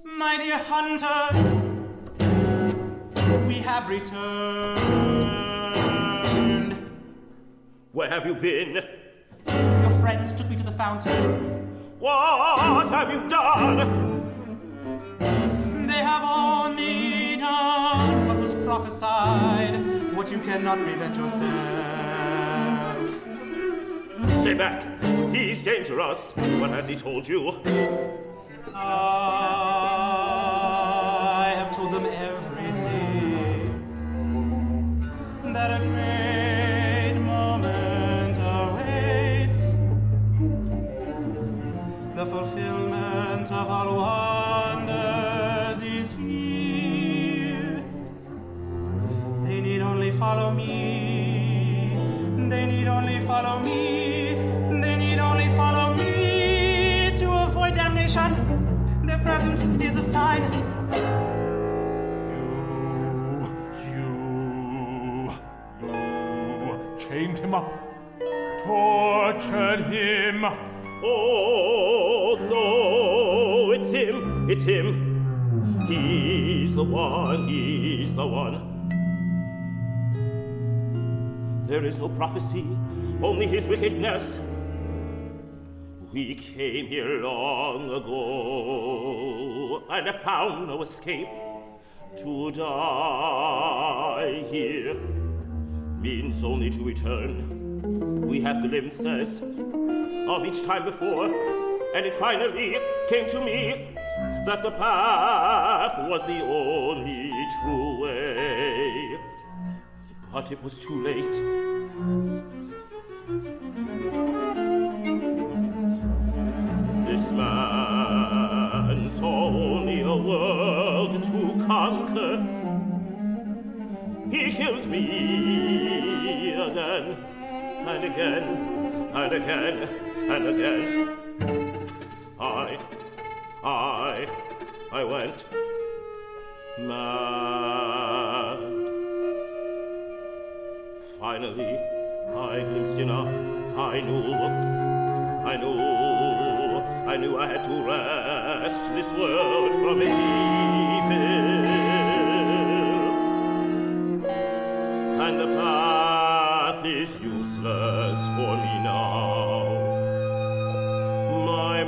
My dear hunter, we have returned. Where have you been? Your friends took me to the fountain. What have you done? They have only done what was prophesied, what you cannot prevent yourself. Stay back. He's dangerous. What has he told you? I have told them everything. That a great moment awaits. The fulfillment of all wonders is here. They need only follow me. They need only follow me. They need only follow me to avoid damnation. Their presence is a sign. You chained him up, tortured him. Oh, no, it's him, it's him. He's the one, he's the one. There is no prophecy, only his wickedness. We came here long ago and have found no escape. To die here means only to return. We have glimpses of each time before, and it finally came to me that the path was the only true way. But it was too late. This man saw only a world to conquer. He kills me again and again and again and again. I went mad. Finally, I glimpsed enough. I knew I had to wrest this world from its evil. And the path is useless for me now. My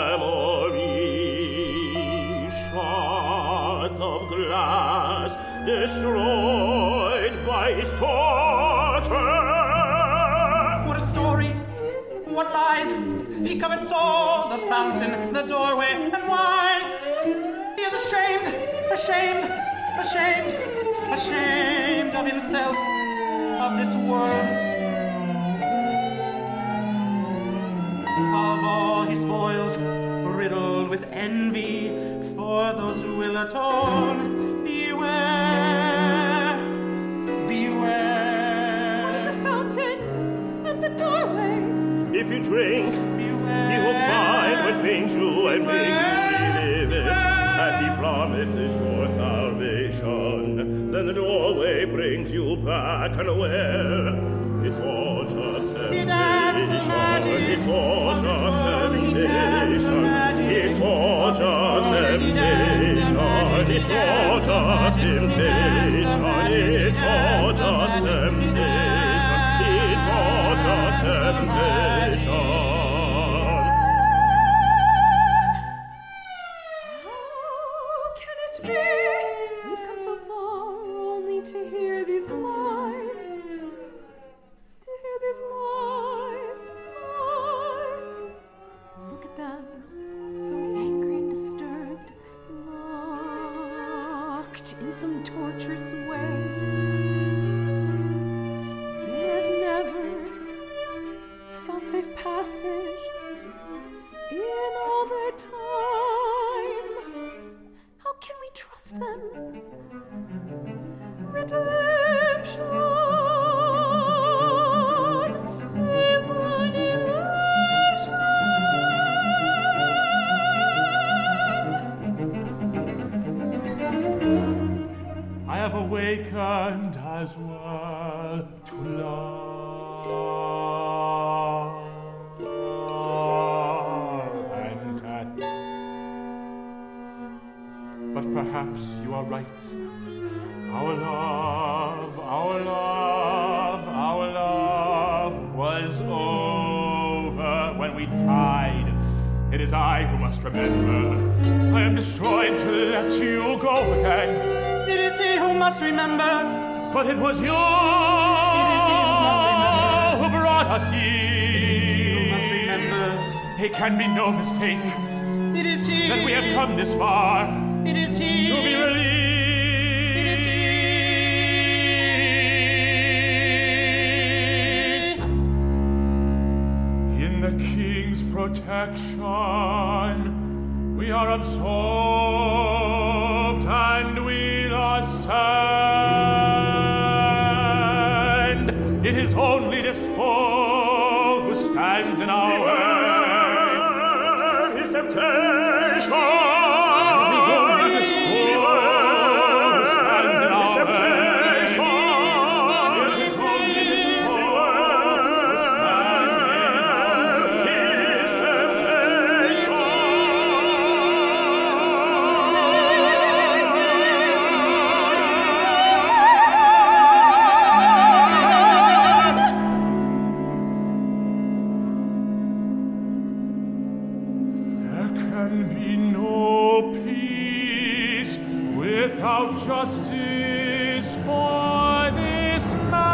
memory, shards of glass, destroyed by his torture. What a story! What lies! He covets all, the fountain, the doorway, and why? He is ashamed, ashamed, ashamed, ashamed of himself, of this world, of all his spoils, riddled with envy for those who will atone. Beware, beware. What of the fountain and the doorway? If you drink, Beware. he will find what pains you and make you relive it, as he promises your salvation. Then the doorway brings you back unaware. It's all just temptation. It's all just temptation. It's all just temptation. It's all just temptation. It's all just temptation. It's all just temptation. Awakened as well to love and death. But perhaps you are right. Our love was over when we died. It is I who must remember. I am destroyed to let you go again. It is he who must remember. But it was you. It is he who must remember. Who brought us here. It is he who must remember. It can be no mistake. It is he. That we have come this far. It is he. To be released. It is he. In the King's protection, we are absolved and we'll ascend. It is only this foe who stands in our way. His temptation. Justice for this man.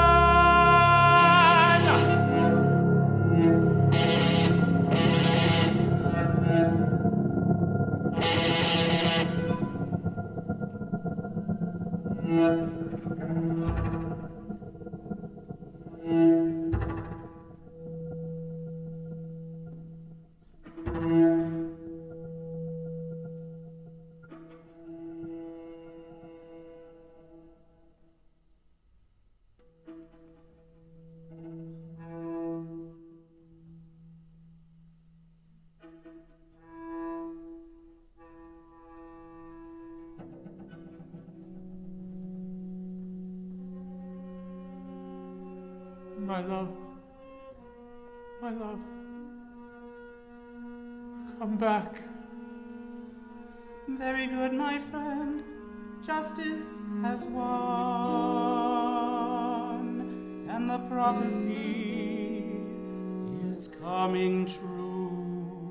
My love, come back. Very good, my friend. Justice has won, and the prophecy is coming true.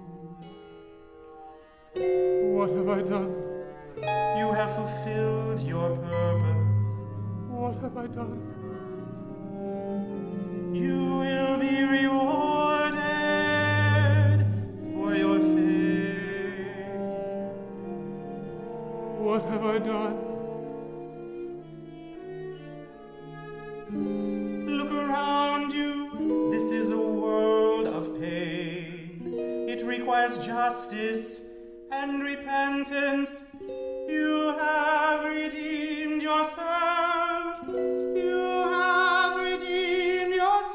What have I done? You have fulfilled your purpose. What have I done? You will be rewarded for your faith. What have I done? Look around you. This is a world of pain. It requires justice and repentance. You have redeemed yourself. You have redeemed yourself.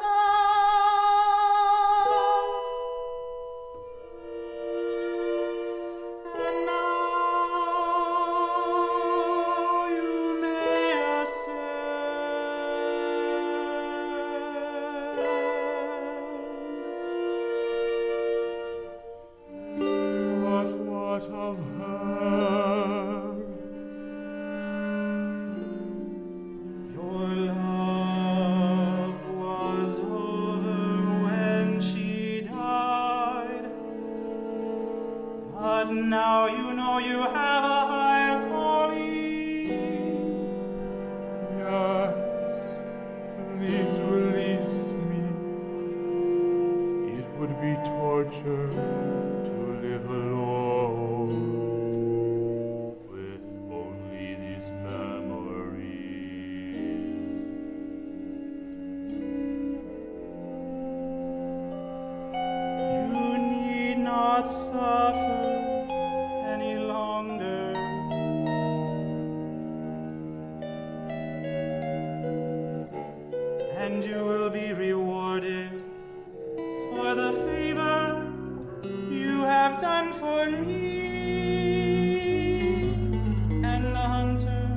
And now you may ascend. What of her? Your love was over when she died, but now you know you have a higher calling. Yes, please release me. It would be torture to live alone with only these memories. You need not suffer any longer. And you will be rewarded for the favor you have done for me. And the hunter,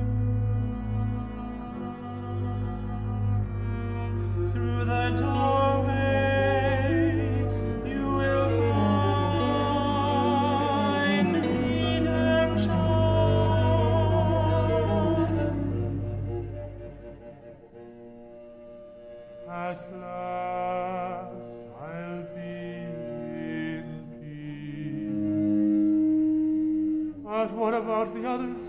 through the doorway, you will find redemption. But what about the others?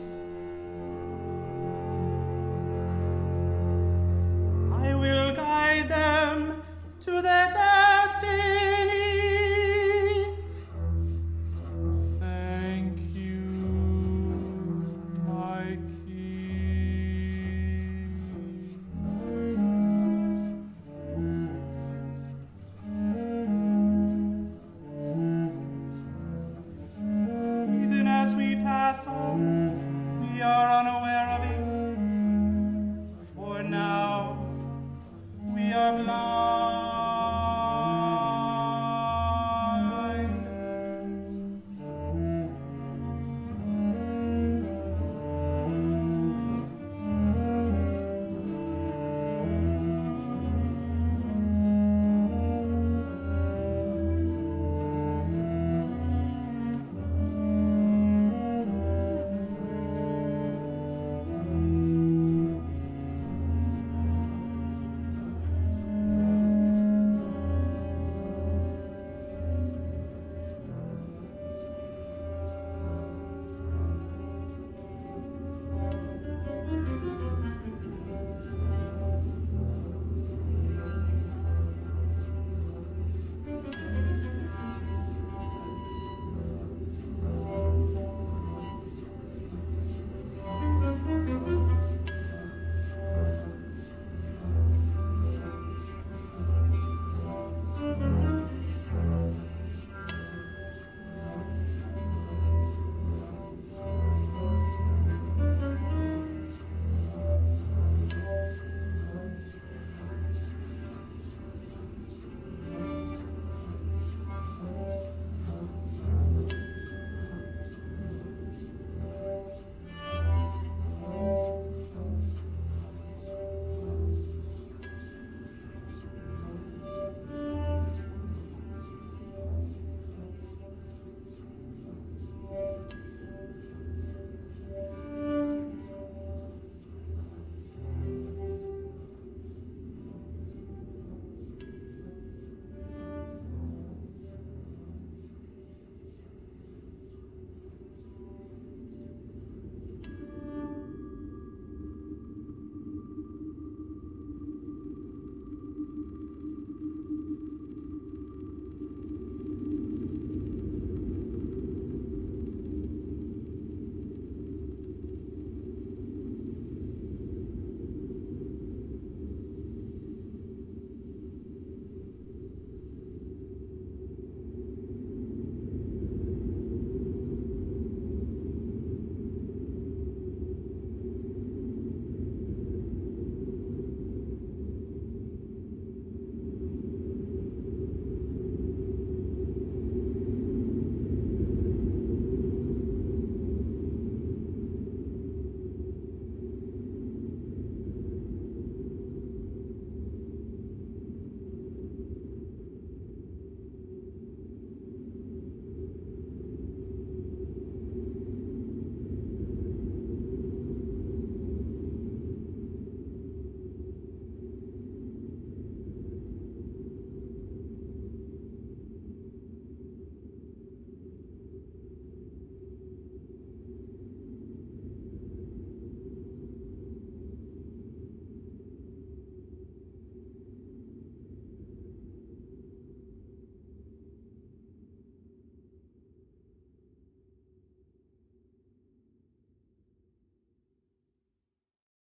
I will guide them to their destiny. Thank you, my king. Even as we pass on, we are unaware